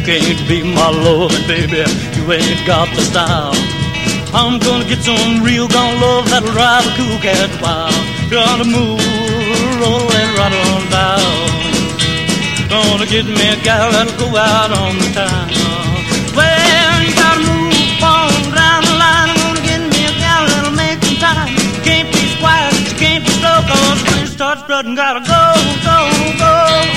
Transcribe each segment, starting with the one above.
can't be my loving, baby. You ain't got the style. I'm gonna get some real gone love that'll drive a cool cat wild. Gotta move, roll and right on down. Gonna get me a gal that'll go out on the town. Well, you gotta move on down the line. I'm gonna get me a gal that'll make some time. You can't be quiet, you can't be slow, cause when you start strutting, gotta go, go, go.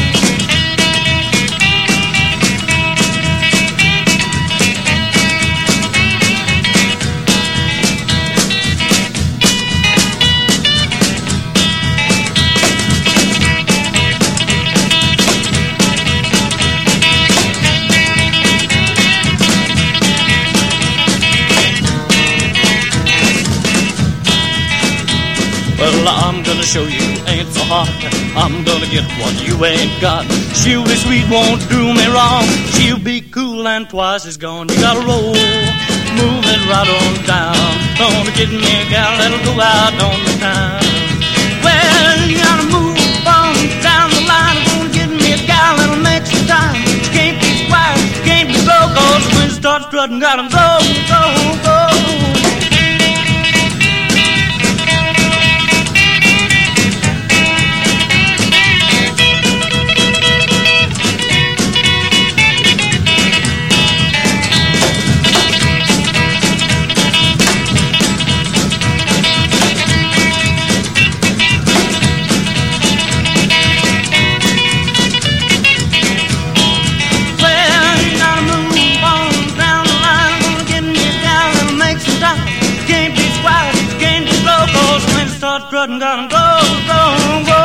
Well, I'm gonna show you ain't so hard. I'm gonna get what you ain't got. She'll be sweet, won't do me wrong. She'll be cool and twice as gone. You gotta roll, move it right on down. Gonna get me a gal that'll go out on the town. Well, you gotta move on down the line. Gonna get me a gal that'll make some time. She can't be quiet, she can't be slow, cause when she starts strutting, gotta go, go, go. Strutting, gotta go, go, go.